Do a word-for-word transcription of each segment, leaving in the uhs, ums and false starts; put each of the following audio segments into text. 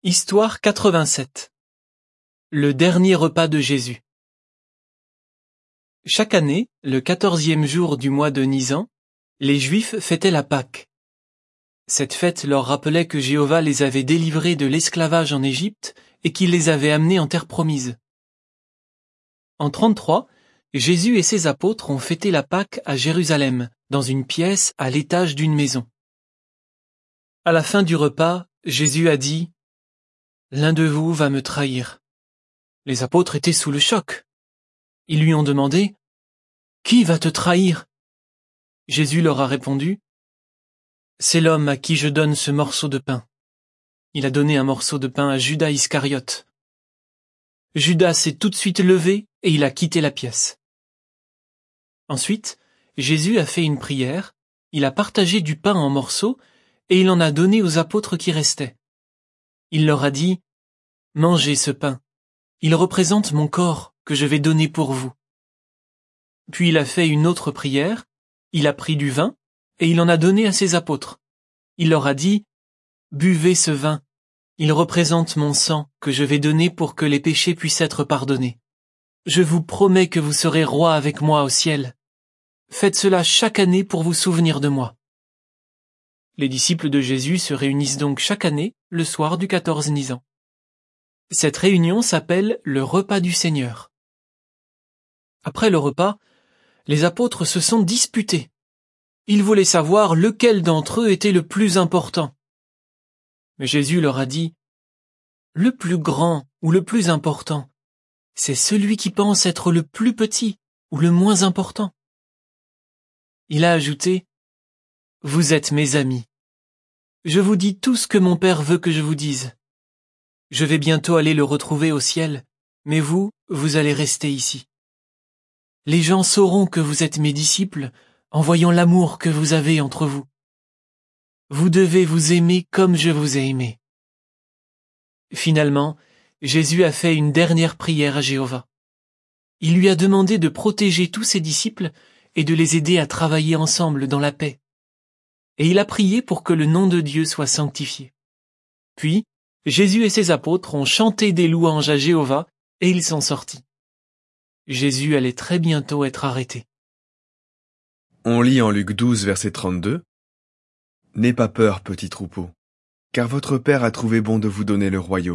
Histoire quatre-vingt-sept. Le dernier repas de Jésus. Chaque année, le quatorzième jour du mois de Nisan, les Juifs fêtaient la Pâque. Cette fête leur rappelait que Jéhovah les avait délivrés de l'esclavage en Égypte et qu'il les avait amenés en terre promise. En trente-trois, Jésus et ses apôtres ont fêté la Pâque à Jérusalem, dans une pièce à l'étage d'une maison. À la fin du repas, Jésus a dit « L'un de vous va me trahir ». Les apôtres étaient sous le choc. Ils lui ont demandé « Qui va te trahir ?» Jésus leur a répondu « C'est l'homme à qui je donne ce morceau de pain. » Il a donné un morceau de pain à Judas Iscariote. Judas s'est tout de suite levé et il a quitté la pièce. Ensuite, Jésus a fait une prière, il a partagé du pain en morceaux et il en a donné aux apôtres qui restaient. Il leur a dit « Mangez ce pain, il représente mon corps que je vais donner pour vous. » Puis il a fait une autre prière, il a pris du vin et il en a donné à ses apôtres. Il leur a dit « Buvez ce vin, il représente mon sang que je vais donner pour que les péchés puissent être pardonnés. Je vous promets que vous serez rois avec moi au ciel. Faites cela chaque année pour vous souvenir de moi. » Les disciples de Jésus se réunissent donc chaque année, le soir du quatorze Nisan. Cette réunion s'appelle le repas du Seigneur. Après le repas, les apôtres se sont disputés. Ils voulaient savoir lequel d'entre eux était le plus important. Mais Jésus leur a dit « Le plus grand ou le plus important, c'est celui qui pense être le plus petit ou le moins important. » Il a ajouté « Vous êtes mes amis. Je vous dis tout ce que mon Père veut que je vous dise. Je vais bientôt aller le retrouver au ciel, mais vous, vous allez rester ici. Les gens sauront que vous êtes mes disciples en voyant l'amour que vous avez entre vous. Vous devez vous aimer comme je vous ai aimé. » Finalement, Jésus a fait une dernière prière à Jéhovah. Il lui a demandé de protéger tous ses disciples et de les aider à travailler ensemble dans la paix. Et il a prié pour que le nom de Dieu soit sanctifié. Puis, Jésus et ses apôtres ont chanté des louanges à Jéhovah et ils sont sortis. Jésus allait très bientôt être arrêté. On lit en Luc douze, verset trente-deux. « N'aie pas peur, petit troupeau, car votre Père a trouvé bon de vous donner le royaume. »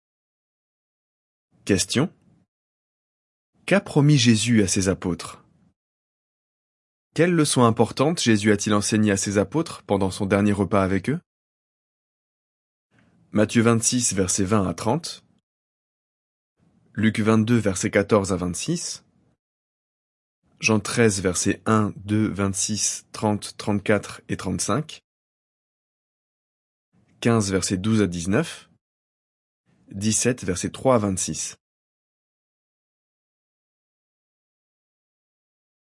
Question. Qu'a promis Jésus à ses apôtres? Quelle leçon importante Jésus a-t-il enseigné à ses apôtres pendant son dernier repas avec eux? Matthieu vingt-six, versets vingt à trente. Luc vingt-deux, versets quatorze à vingt-six. Jean treize, versets un, deux, vingt-six, trente, trente-quatre et trente-cinq. quinze, versets douze à dix-neuf. dix-sept, versets trois à vingt-six.